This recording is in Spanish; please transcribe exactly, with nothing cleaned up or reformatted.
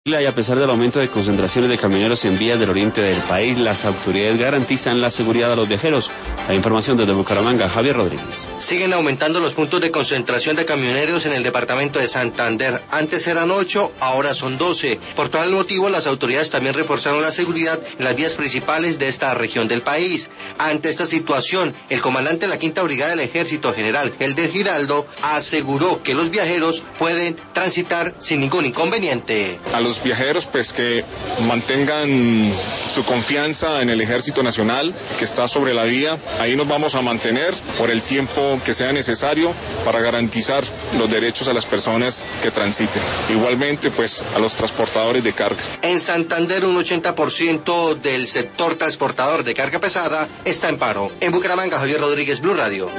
Y a pesar del aumento de concentraciones de camioneros en vías del oriente del país, las autoridades garantizan la seguridad de los viajeros. La información desde Bucaramanga, Javier Rodríguez. Siguen aumentando los puntos de concentración de camioneros en el departamento de Santander. Antes eran ocho, ahora son doce. Por tal motivo, las autoridades también reforzaron la seguridad en las vías principales de esta región del país. Ante esta situación, el comandante de la Quinta Brigada del Ejército, general Helder Giraldo, aseguró que los viajeros pueden transitar sin ningún inconveniente. A los viajeros pues que mantengan su confianza en el Ejército Nacional que está sobre la vía. Ahí nos vamos a mantener por el tiempo que sea necesario para garantizar los derechos a las personas que transiten. Igualmente pues a los transportadores de carga. En Santander un ochenta por ciento del sector transportador de carga pesada está en paro. En Bucaramanga, Javier Rodríguez, Blue Radio.